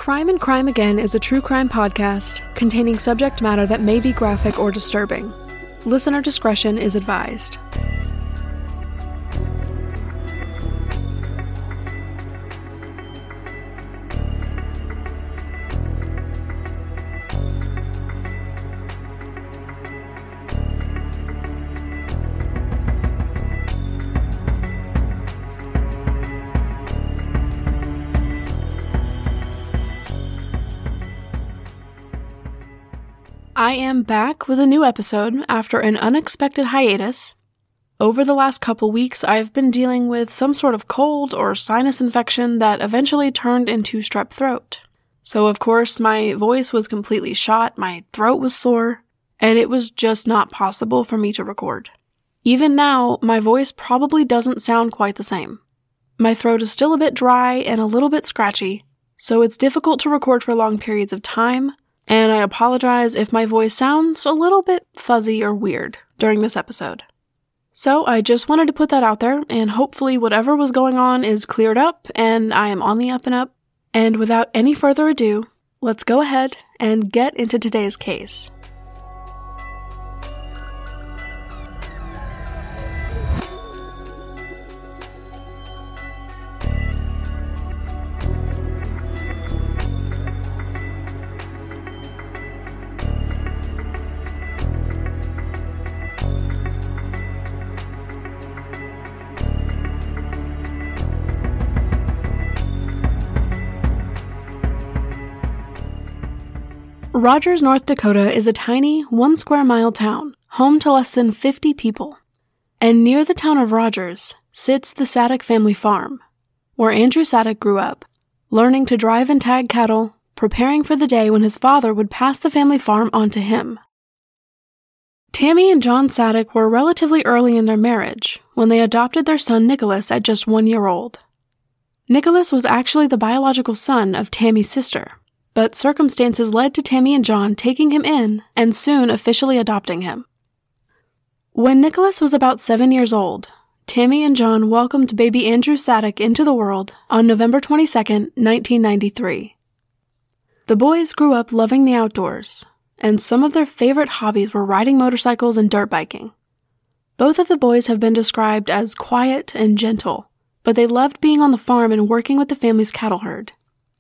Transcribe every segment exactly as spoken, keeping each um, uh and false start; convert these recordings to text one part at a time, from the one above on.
Crime and Crime Again is a true crime podcast containing subject matter that may be graphic or disturbing. Listener discretion is advised. I am back with a new episode after an unexpected hiatus. Over the last couple weeks, I've been dealing with some sort of cold or sinus infection that eventually turned into strep throat. So of course, my voice was completely shot, my throat was sore, and it was just not possible for me to record. Even now, my voice probably doesn't sound quite the same. My throat is still a bit dry and a little bit scratchy, so it's difficult to record for long periods of time, and I apologize if my voice sounds a little bit fuzzy or weird during this episode. So I just wanted to put that out there, and hopefully whatever was going on is cleared up, and I am on the up and up. And without any further ado, let's go ahead and get into today's case. Rogers, North Dakota is a tiny, one square mile town, home to less than fifty people. And near the town of Rogers sits the Sadek family farm, where Andrew Sadek grew up, learning to drive and tag cattle, preparing for the day when his father would pass the family farm on to him. Tammy and John Sadek were relatively early in their marriage when they adopted their son Nicholas at just one year old. Nicholas was actually the biological son of Tammy's sister, but circumstances led to Tammy and John taking him in and soon officially adopting him. When Nicholas was about seven years old, Tammy and John welcomed baby Andrew Sadek into the world on November twenty-second, nineteen ninety-three. The boys grew up loving the outdoors, and some of their favorite hobbies were riding motorcycles and dirt biking. Both of the boys have been described as quiet and gentle, but they loved being on the farm and working with the family's cattle herd.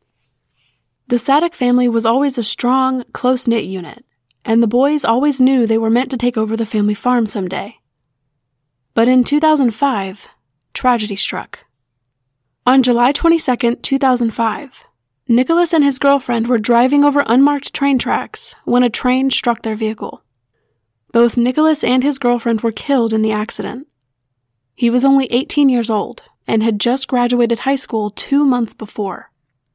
The Sadek family was always a strong, close-knit unit, and the boys always knew they were meant to take over the family farm someday. But in two thousand five, tragedy struck. On July twenty-second, two thousand five, Nicholas and his girlfriend were driving over unmarked train tracks when a train struck their vehicle. Both Nicholas and his girlfriend were killed in the accident. He was only eighteen years old and had just graduated high school two months before.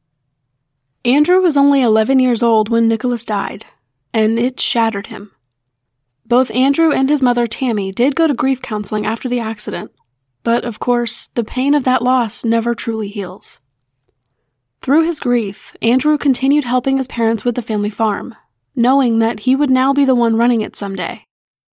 Andrew was only eleven years old when Nicholas died, and it shattered him. Both Andrew and his mother Tammy did go to grief counseling after the accident, but of course, the pain of that loss never truly heals. Through his grief, Andrew continued helping his parents with the family farm, knowing that he would now be the one running it someday.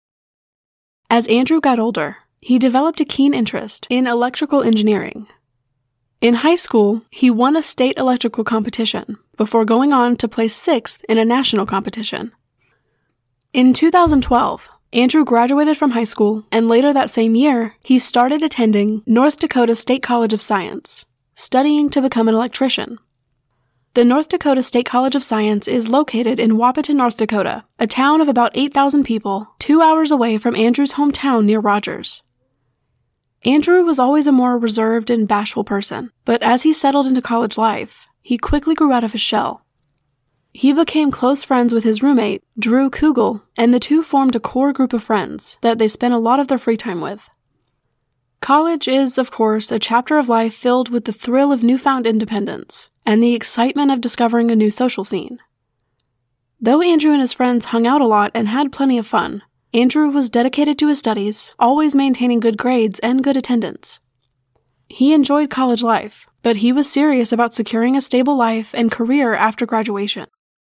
As Andrew got older, he developed a keen interest in electrical engineering. In high school, he won a state electrical competition before going on to place sixth in a national competition. In two thousand twelve, Andrew graduated from high school, and later that same year, he started attending North Dakota State College of Science, studying to become an electrician. The North Dakota State College of Science is located in Wahpeton, North Dakota, a town of about eight thousand people, two hours away from Andrew's hometown near Rogers. Andrew was always a more reserved and bashful person, but as he settled into college life, he quickly grew out of his shell. He became close friends with his roommate, Drew Kugel, and the two formed a core group of friends that they spent a lot of their free time with. College is, of course, a chapter of life filled with the thrill of newfound independence and the excitement of discovering a new social scene. Though Andrew and his friends hung out a lot and had plenty of fun, Andrew was dedicated to his studies, always maintaining good grades and good attendance. He enjoyed college life, but he was serious about securing a stable life and career after graduation.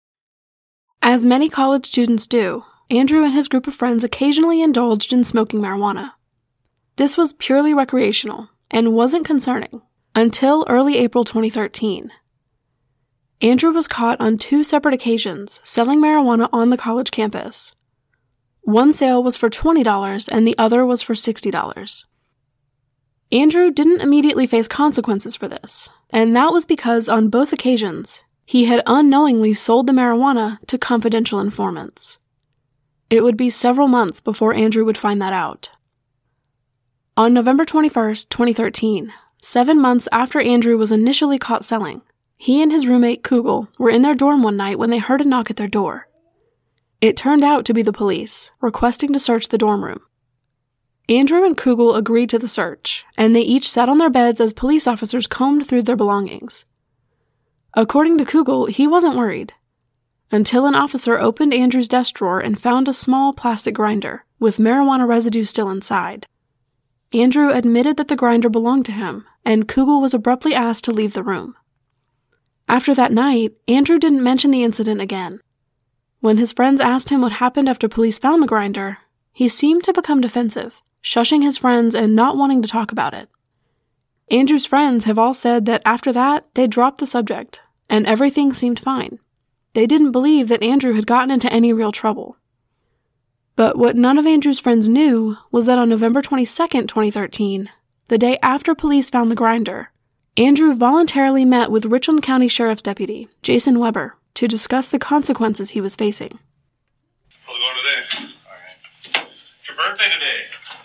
As many college students do, Andrew and his group of friends occasionally indulged in smoking marijuana. This was purely recreational and wasn't concerning until early April twenty thirteen. Andrew was caught on two separate occasions selling marijuana on the college campus. One sale was for twenty dollars and the other was for sixty dollars. Andrew didn't immediately face consequences for this, and that was because on both occasions, he had unknowingly sold the marijuana to confidential informants. It would be several months before Andrew would find that out. On November twenty-first, twenty thirteen, seven months after Andrew was initially caught selling, he and his roommate Kugel were in their dorm one night when they heard a knock at their door. It turned out to be the police, requesting to search the dorm room. Andrew and Kugel agreed to the search, and they each sat on their beds as police officers combed through their belongings. According to Kugel, he wasn't worried, until an officer opened Andrew's desk drawer and found a small plastic grinder, with marijuana residue still inside. Andrew admitted that the grinder belonged to him, and Kugel was abruptly asked to leave the room. After that night, Andrew didn't mention the incident again. When his friends asked him what happened after police found the grinder, he seemed to become defensive, shushing his friends and not wanting to talk about it. Andrew's friends have all said that after that, they dropped the subject, and everything seemed fine. They didn't believe that Andrew had gotten into any real trouble. But what none of Andrew's friends knew was that on November twenty-second, twenty thirteen, the day after police found the grinder, Andrew voluntarily met with Richland County Sheriff's Deputy Jason Weber to discuss the consequences he was facing. How's it going today? All right. It's your birthday today.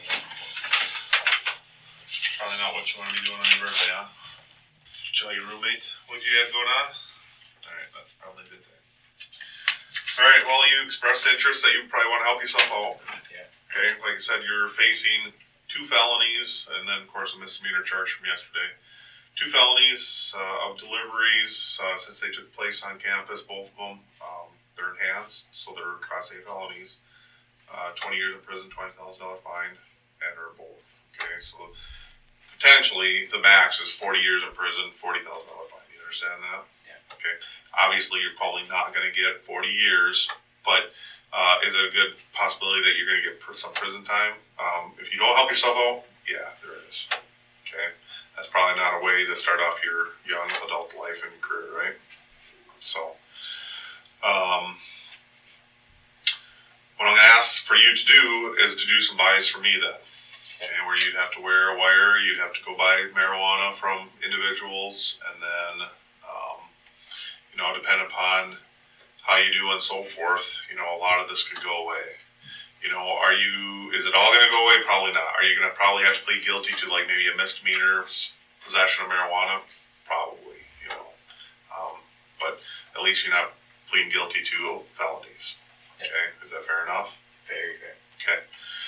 Probably not what you want to be doing on your birthday, huh? Did you tell your roommate what you had going on? All right, that's probably a good thing. All right, well, you expressed interest that you probably want to help yourself out. Yeah. Okay, like I said, you're facing two felonies and then, of course, a misdemeanor charge from yesterday. Two felonies uh, of deliveries uh, since they took place on campus, both of them, um, they're enhanced, so they're Class A felonies. Uh, twenty years in prison, twenty thousand dollars fine, and or both. Okay, so potentially the max is forty years in prison, forty thousand dollars fine. You understand that? Yeah. Okay. Obviously, you're probably not going to get forty years, but uh, is it a good possibility that you're going to get some prison time? Um, if you don't help yourself out, yeah, there is. Okay. That's probably not a way to start off your young adult life and career, right? So, um, what I'm going to ask for you to do is to do some buys for me then. Okay, where you'd have to wear a wire, you'd have to go buy marijuana from individuals, and then, um, you know, depending upon how you do and so forth, you know, a lot of this could go away. You know, are you, is it all going to go away? Probably not. Are you going to probably have to plead guilty to like maybe a misdemeanor possession of marijuana? Probably, you know. Um, but at least you're not pleading guilty to felonies. Okay, is that fair enough? Very fair. Okay.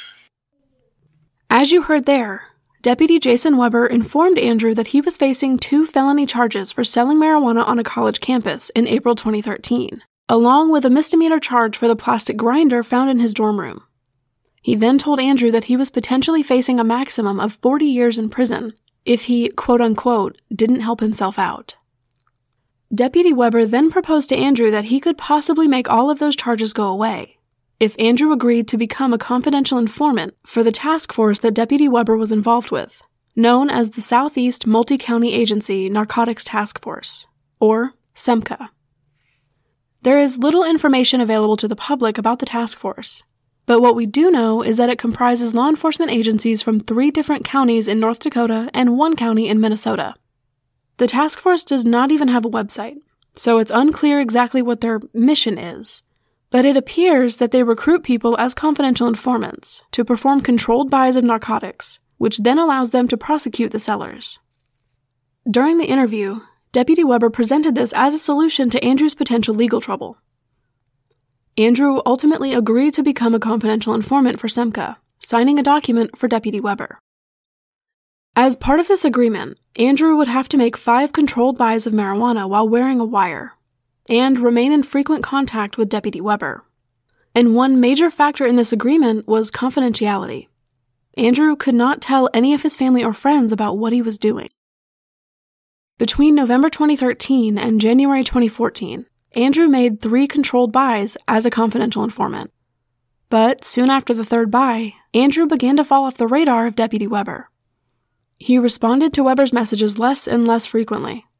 As you heard there, Deputy Jason Weber informed Andrew that he was facing two felony charges for selling marijuana on a college campus in April twenty thirteen, along with a misdemeanor charge for the plastic grinder found in his dorm room. He then told Andrew that he was potentially facing a maximum of forty years in prison if he, quote-unquote, didn't help himself out. Deputy Weber then proposed to Andrew that he could possibly make all of those charges go away if Andrew agreed to become a confidential informant for the task force that Deputy Weber was involved with, known as the Southeast Multi-County Agency Narcotics Task Force, or SEMCA. There is little information available to the public about the task force, but what we do know is that it comprises law enforcement agencies from three different counties in North Dakota and one county in Minnesota. The task force does not even have a website, so it's unclear exactly what their mission is, but it appears that they recruit people as confidential informants to perform controlled buys of narcotics, which then allows them to prosecute the sellers. During the interview, Deputy Weber presented this as a solution to Andrew's potential legal trouble. Andrew ultimately agreed to become a confidential informant for SEMCA, signing a document for Deputy Weber. As part of this agreement, Andrew would have to make five controlled buys of marijuana while wearing a wire, and remain in frequent contact with Deputy Weber. And one major factor in this agreement was confidentiality. Andrew could not tell any of his family or friends about what he was doing. Between November twenty thirteen and January twenty fourteen, Andrew made three controlled buys as a confidential informant. But soon after the third buy, Andrew began to fall off the radar of Deputy Weber. He responded to Weber's messages less and less frequently,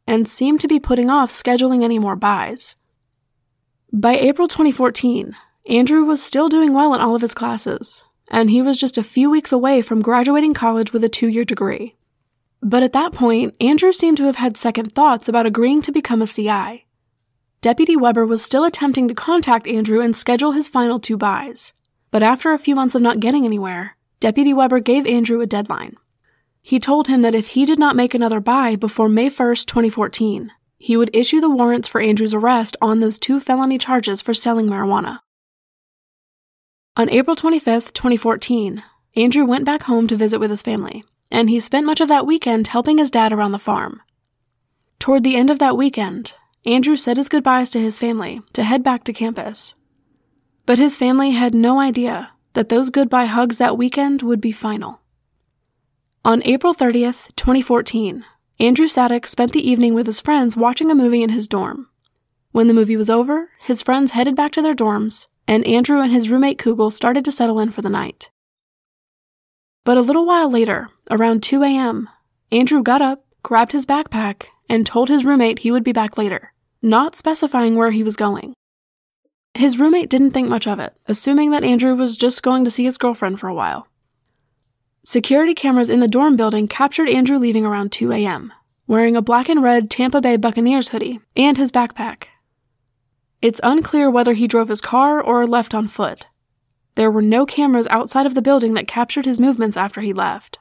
and seemed to be putting off scheduling any more buys. By April twenty fourteen, Andrew was still doing well in all of his classes, and he was just a few weeks away from graduating college with a two-year degree. But at that point, Andrew seemed to have had second thoughts about agreeing to become a C I. Deputy Weber was still attempting to contact Andrew and schedule his final two buys, but after a few months of not getting anywhere, Deputy Weber gave Andrew a deadline. He told him that if he did not make another buy before May first, twenty fourteen, he would issue the warrants for Andrew's arrest on those two felony charges for selling marijuana. On April twenty-fifth, twenty fourteen, Andrew went back home to visit with his family, and he spent much of that weekend helping his dad around the farm. Toward the end of that weekend, Andrew said his goodbyes to his family to head back to campus. But his family had no idea that those goodbye hugs that weekend would be final. On April thirtieth, twenty fourteen, Andrew Sadek spent the evening with his friends watching a movie in his dorm. When the movie was over, his friends headed back to their dorms, and Andrew and his roommate Kugel started to settle in for the night. But a little while later, around two a.m., Andrew got up, grabbed his backpack, and told his roommate he would be back later, not specifying where he was going. His roommate didn't think much of it, assuming that Andrew was just going to see his girlfriend for a while. Security cameras in the dorm building captured Andrew leaving around two a.m., wearing a black and red Tampa Bay Buccaneers hoodie and his backpack. It's unclear whether he drove his car or left on foot. There were no cameras outside of the building that captured his movements after he left.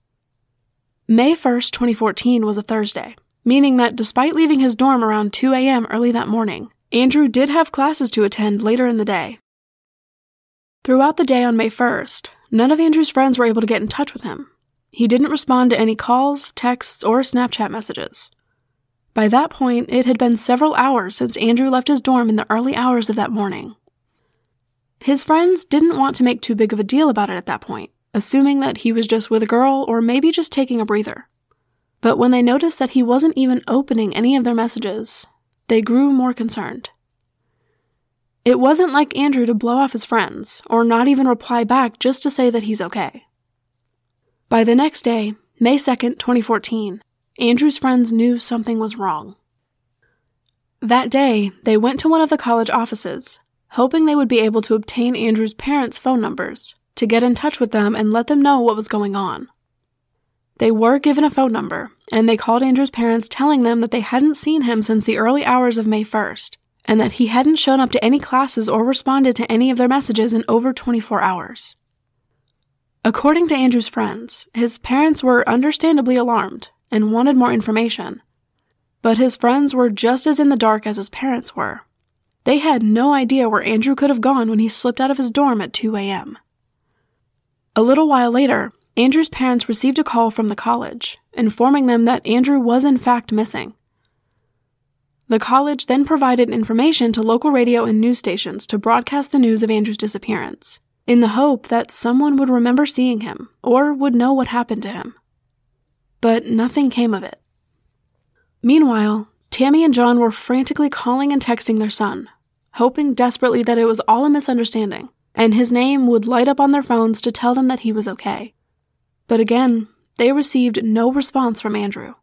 May first, twenty fourteen was a Thursday, meaning that despite leaving his dorm around two a.m. early that morning, Andrew did have classes to attend later in the day. Throughout the day on May first, none of Andrew's friends were able to get in touch with him. He didn't respond to any calls, texts, or Snapchat messages. By that point, it had been several hours since Andrew left his dorm in the early hours of that morning. His friends didn't want to make too big of a deal about it at that point, assuming that he was just with a girl or maybe just taking a breather. But when they noticed that he wasn't even opening any of their messages, they grew more concerned. It wasn't like Andrew to blow off his friends, or not even reply back just to say that he's okay. By the next day, May second, twenty fourteen, Andrew's friends knew something was wrong. That day, they went to one of the college offices, hoping they would be able to obtain Andrew's parents' phone numbers to get in touch with them and let them know what was going on. They were given a phone number, and they called Andrew's parents telling them that they hadn't seen him since the early hours of May first, and that he hadn't shown up to any classes or responded to any of their messages in over twenty-four hours. According to Andrew's friends, his parents were understandably alarmed and wanted more information, but his friends were just as in the dark as his parents were. They had no idea where Andrew could have gone when he slipped out of his dorm at two a.m. A little while later, Andrew's parents received a call from the college, informing them that Andrew was in fact missing. The college then provided information to local radio and news stations to broadcast the news of Andrew's disappearance, in the hope that someone would remember seeing him or would know what happened to him. But nothing came of it. Meanwhile, Tammy and John were frantically calling and texting their son, hoping desperately that it was all a misunderstanding, and his name would light up on their phones to tell them that he was okay. But again, they received no response from Andrew.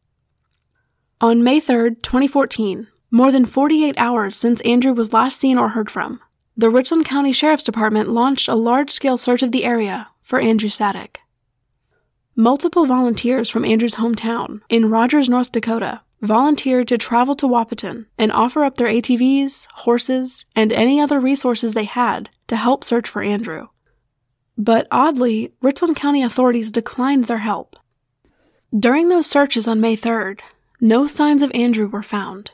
On May third, twenty fourteen, more than forty-eight hours since Andrew was last seen or heard from, the Richland County Sheriff's Department launched a large-scale search of the area for Andrew Sadek. Multiple volunteers from Andrew's hometown in Rogers, North Dakota, volunteered to travel to Wahpeton and offer up their A T Vs, horses, and any other resources they had to help search for Andrew. But oddly, Richland County authorities declined their help. During those searches on May third, no signs of Andrew were found.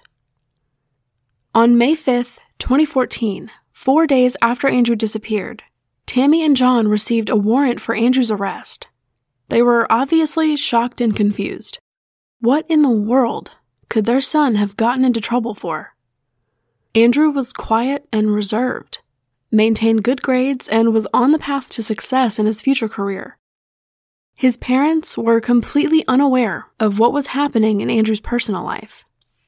On May fifth, twenty fourteen, four days after Andrew disappeared, Tammy and John received a warrant for Andrew's arrest. They were obviously shocked and confused. What in the world could their son have gotten into trouble for? Andrew was quiet and reserved, maintained good grades, and was on the path to success in his future career. His parents were completely unaware of what was happening in Andrew's personal life.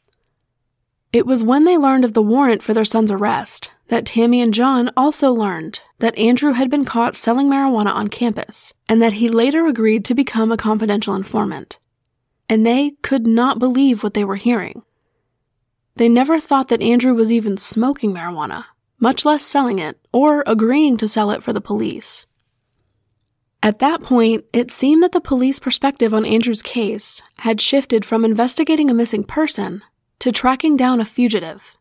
It was when they learned of the warrant for their son's arrest that Tammy and John also learned that Andrew had been caught selling marijuana on campus, and that he later agreed to become a confidential informant. and they could not believe what they were hearing. They never thought that Andrew was even smoking marijuana, much less selling it or agreeing to sell it for the police. At that point, it seemed that the police perspective on Andrew's case had shifted from investigating a missing person to tracking down a fugitive.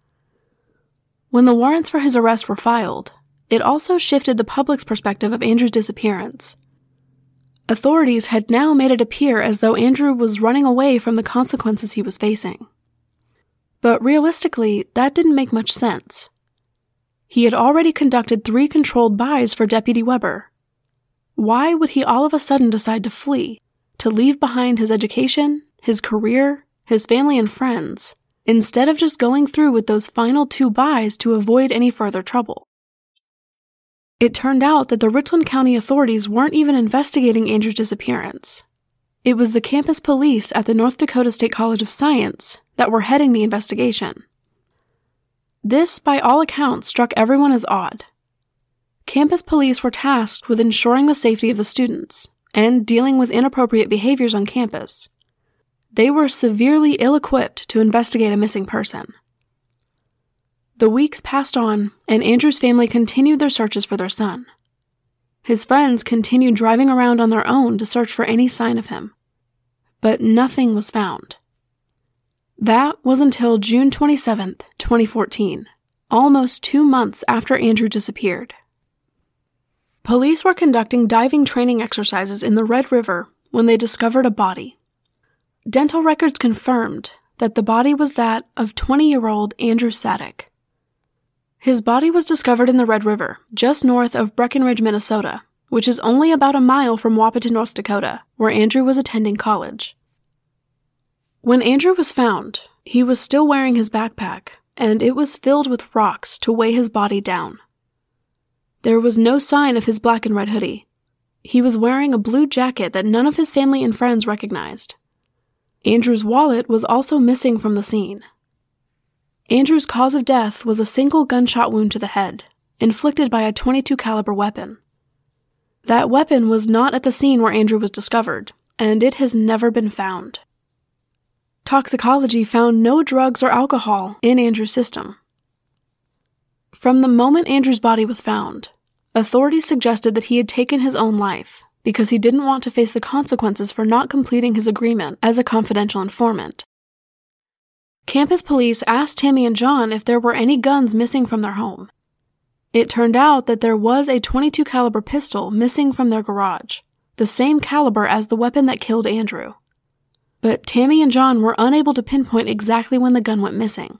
When the warrants for his arrest were filed, it also shifted the public's perspective of Andrew's disappearance. Authorities had now made it appear as though Andrew was running away from the consequences he was facing. But realistically, that didn't make much sense. He had already conducted three controlled buys for Deputy Weber. Why would he all of a sudden decide to flee, to leave behind his education, his career, his family and friends, instead of just going through with those final two buys to avoid any further trouble? It turned out that the Richland County authorities weren't even investigating Andrew's disappearance. It was the campus police at the North Dakota State College of Science that were heading the investigation. This, by all accounts, struck everyone as odd. Campus police were tasked with ensuring the safety of the students and dealing with inappropriate behaviors on campus. They were severely ill-equipped to investigate a missing person. The weeks passed on, and Andrew's family continued their searches for their son. His friends continued driving around on their own to search for any sign of him. But nothing was found. That was until June twenty-seventh, twenty fourteen, almost two months after Andrew disappeared. Police were conducting diving training exercises in the Red River when they discovered a body. Dental records confirmed that the body was that of twenty-year-old Andrew Sadek. His body was discovered in the Red River, just north of Breckenridge, Minnesota, which is only about a mile from Wahpeton, North Dakota, where Andrew was attending college. When Andrew was found, he was still wearing his backpack, and it was filled with rocks to weigh his body down. There was no sign of his black and red hoodie. He was wearing a blue jacket that none of his family and friends recognized. Andrew's wallet was also missing from the scene. Andrew's cause of death was a single gunshot wound to the head, inflicted by a twenty-two caliber weapon. That weapon was not at the scene where Andrew was discovered, and it has never been found. Toxicology found no drugs or alcohol in Andrew's system. From the moment Andrew's body was found, authorities suggested that he had taken his own life because he didn't want to face the consequences for not completing his agreement as a confidential informant. Campus police asked Tammy and John if there were any guns missing from their home. It turned out that there was a twenty-two caliber pistol missing from their garage, the same caliber as the weapon that killed Andrew. But Tammy and John were unable to pinpoint exactly when the gun went missing.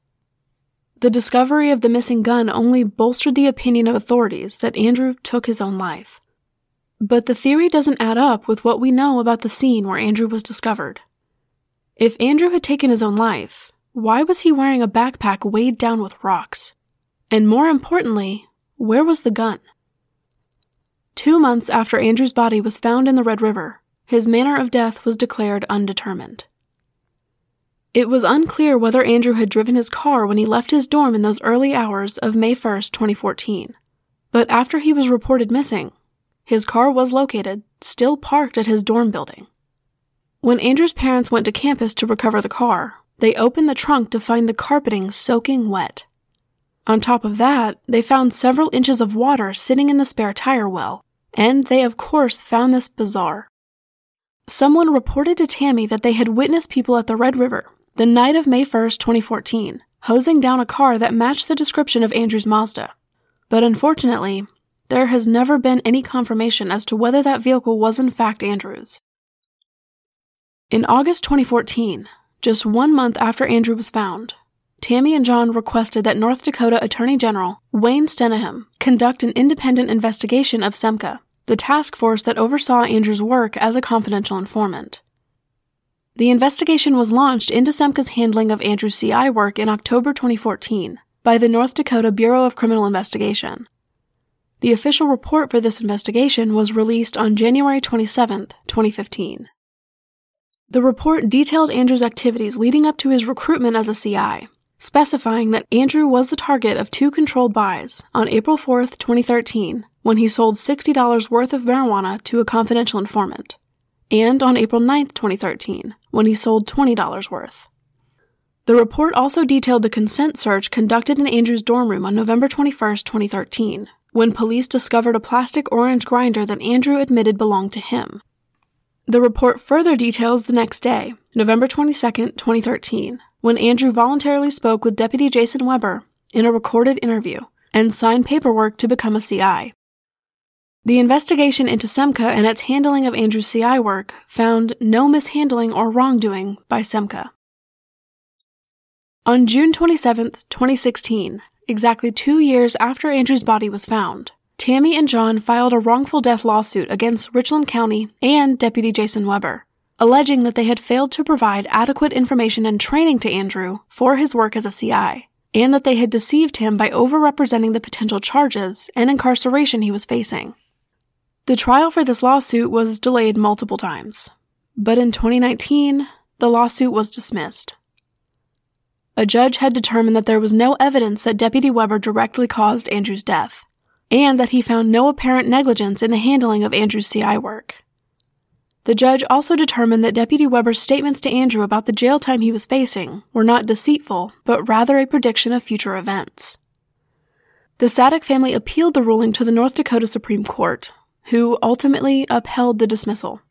The discovery of the missing gun only bolstered the opinion of authorities that Andrew took his own life. But the theory doesn't add up with what we know about the scene where Andrew was discovered. If Andrew had taken his own life, why was he wearing a backpack weighed down with rocks? And more importantly, where was the gun? Two months after Andrew's body was found in the Red River, his manner of death was declared undetermined. It was unclear whether Andrew had driven his car when he left his dorm in those early hours of May first, twenty fourteen. But after he was reported missing, his car was located, still parked at his dorm building. When Andrew's parents went to campus to recover the car, they opened the trunk to find the carpeting soaking wet. On top of that, they found several inches of water sitting in the spare tire well, and they of course found this bizarre. Someone reported to Tammy that they had witnessed people at the Red River the night of May first, twenty fourteen, hosing down a car that matched the description of Andrew's Mazda. But unfortunately, there has never been any confirmation as to whether that vehicle was in fact Andrew's. In August twenty fourteen, just one month after Andrew was found, Tammy and John requested that North Dakota Attorney General Wayne Steneham conduct an independent investigation of SEMCA, the task force that oversaw Andrew's work as a confidential informant. The investigation was launched into SEMCA's handling of Andrew's C I work in October twenty fourteen by the North Dakota Bureau of Criminal Investigation. The official report for this investigation was released on January twenty-seventh, twenty fifteen. The report detailed Andrew's activities leading up to his recruitment as a C I, specifying that Andrew was the target of two controlled buys on April fourth, twenty thirteen, when he sold sixty dollars worth of marijuana to a confidential informant. and on April ninth, twenty thirteen, when he sold twenty dollars worth. The report also detailed the consent search conducted in Andrew's dorm room on November twenty-first, twenty thirteen, when police discovered a plastic orange grinder that Andrew admitted belonged to him. The report further details the next day, November twenty-second, twenty thirteen, when Andrew voluntarily spoke with Deputy Jason Weber in a recorded interview and signed paperwork to become a C I. The investigation into SEMCA and its handling of Andrew's C I work found no mishandling or wrongdoing by SEMCA. On June twenty-seventh, twenty sixteen, exactly two years after Andrew's body was found, Tammy and John filed a wrongful death lawsuit against Richland County and Deputy Jason Weber, alleging that they had failed to provide adequate information and training to Andrew for his work as a C I, and that they had deceived him by overrepresenting the potential charges and incarceration he was facing. The trial for this lawsuit was delayed multiple times, but in twenty nineteen, the lawsuit was dismissed. A judge had determined that there was no evidence that Deputy Weber directly caused Andrew's death, and that he found no apparent negligence in the handling of Andrew's C I work. The judge also determined that Deputy Weber's statements to Andrew about the jail time he was facing were not deceitful, but rather a prediction of future events. The Sadek family appealed the ruling to the North Dakota Supreme Court, who ultimately upheld the dismissal.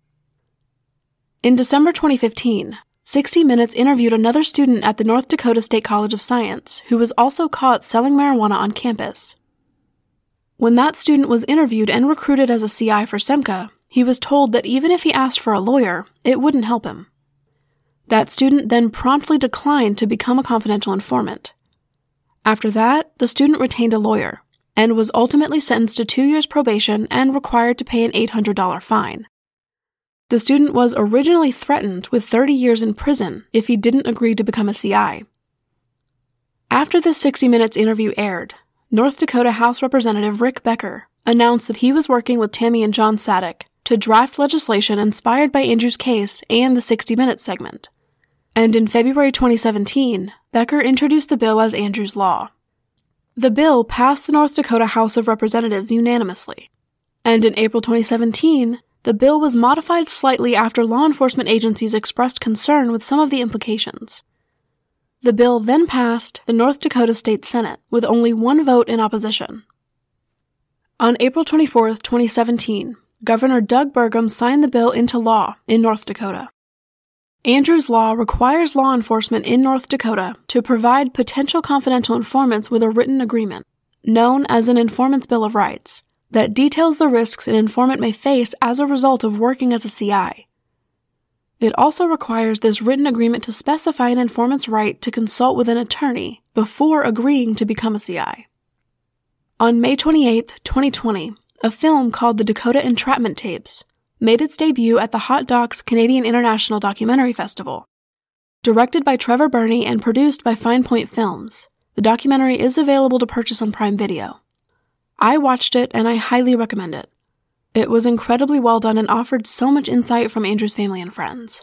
In December twenty fifteen, sixty minutes interviewed another student at the North Dakota State College of Science who was also caught selling marijuana on campus. When that student was interviewed and recruited as a C I for SEMCA, he was told that even if he asked for a lawyer, it wouldn't help him. That student then promptly declined to become a confidential informant. After that, the student retained a lawyer and was ultimately sentenced to two years probation and required to pay an eight hundred dollars fine. The student was originally threatened with thirty years in prison if he didn't agree to become a C I. After this sixty minutes interview aired, North Dakota House Representative Rick Becker announced that he was working with Tammy and John Sadek to draft legislation inspired by Andrew's case and the sixty minutes segment. And in February twenty seventeen, Becker introduced the bill as Andrew's Law. The bill passed the North Dakota House of Representatives unanimously, and in April twenty seventeen, the bill was modified slightly after law enforcement agencies expressed concern with some of the implications. The bill then passed the North Dakota State Senate with only one vote in opposition. On April twenty-fourth, twenty seventeen, Governor Doug Burgum signed the bill into law in North Dakota. Andrew's Law requires law enforcement in North Dakota to provide potential confidential informants with a written agreement, known as an Informant's Bill of Rights, that details the risks an informant may face as a result of working as a C I. It also requires this written agreement to specify an informant's right to consult with an attorney before agreeing to become a C I. On May twenty-eighth, twenty twenty, a film called The Dakota Entrapment Tapes made its debut at the Hot Docs Canadian International Documentary Festival. Directed by Trevor Burney and produced by Fine Point Films, the documentary is available to purchase on Prime Video. I watched it and I highly recommend it. It was incredibly well done and offered so much insight from Andrew's family and friends.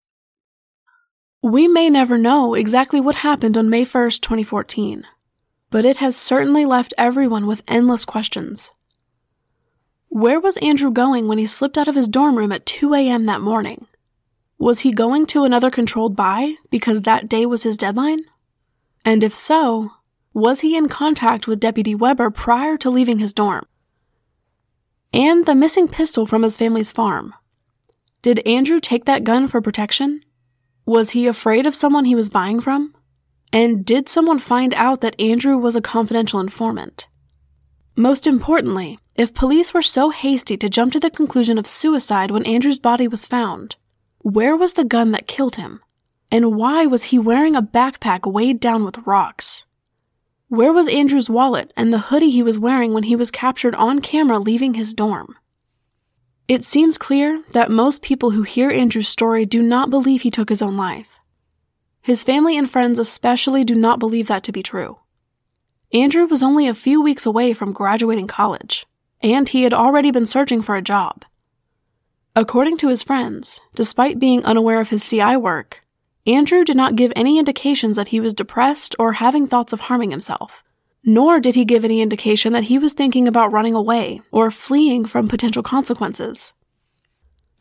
We may never know exactly what happened on May first, twenty fourteen, but it has certainly left everyone with endless questions. Where was Andrew going when he slipped out of his dorm room at two a.m. that morning? Was he going to another controlled buy because that day was his deadline? And if so, was he in contact with Deputy Weber prior to leaving his dorm? And the missing pistol from his family's farm. Did Andrew take that gun for protection? Was he afraid of someone he was buying from? And did someone find out that Andrew was a confidential informant? Most importantly, if police were so hasty to jump to the conclusion of suicide when Andrew's body was found, where was the gun that killed him? And why was he wearing a backpack weighed down with rocks? Where was Andrew's wallet and the hoodie he was wearing when he was captured on camera leaving his dorm? It seems clear that most people who hear Andrew's story do not believe he took his own life. His family and friends especially do not believe that to be true. Andrew was only a few weeks away from graduating college, and he had already been searching for a job. According to his friends, despite being unaware of his C I work, Andrew did not give any indications that he was depressed or having thoughts of harming himself, nor did he give any indication that he was thinking about running away or fleeing from potential consequences.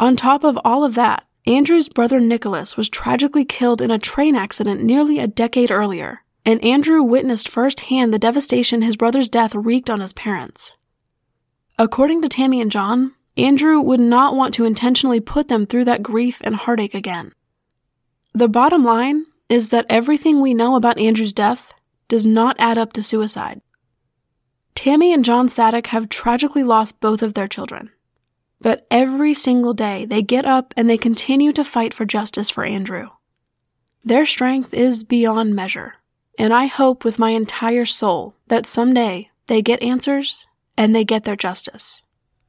On top of all of that, Andrew's brother Nicholas was tragically killed in a train accident nearly a decade earlier, and Andrew witnessed firsthand the devastation his brother's death wreaked on his parents. According to Tammy and John, Andrew would not want to intentionally put them through that grief and heartache again. The bottom line is that everything we know about Andrew's death does not add up to suicide. Tammy and John Sadek have tragically lost both of their children. But every single day, they get up and they continue to fight for justice for Andrew. Their strength is beyond measure, and I hope with my entire soul that someday they get answers and they get their justice.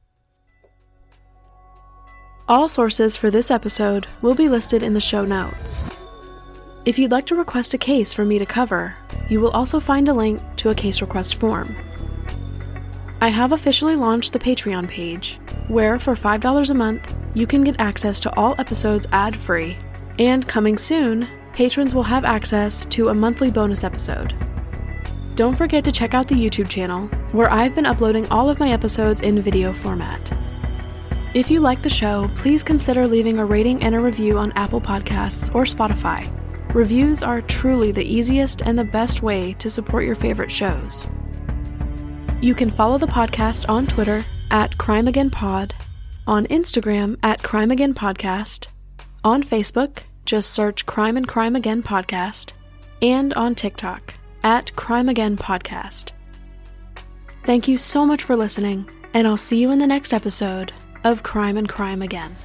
All sources for this episode will be listed in the show notes. If you'd like to request a case for me to cover, you will also find a link to a case request form. I have officially launched the Patreon page, where for five dollars a month, you can get access to all episodes ad-free, and coming soon, patrons will have access to a monthly bonus episode. Don't forget to check out the YouTube channel, where I've been uploading all of my episodes in video format. If you like the show, please consider leaving a rating and a review on Apple Podcasts or Spotify. Reviews are truly the easiest and the best way to support your favorite shows. You can follow the podcast on Twitter at CrimeAgainPod, on Instagram at CrimeAgainPodcast, on Facebook, just search Crime and Crime Again Podcast, and on TikTok at Crime Again Podcast. Thank you so much for listening, and I'll see you in the next episode of Crime and Crime Again.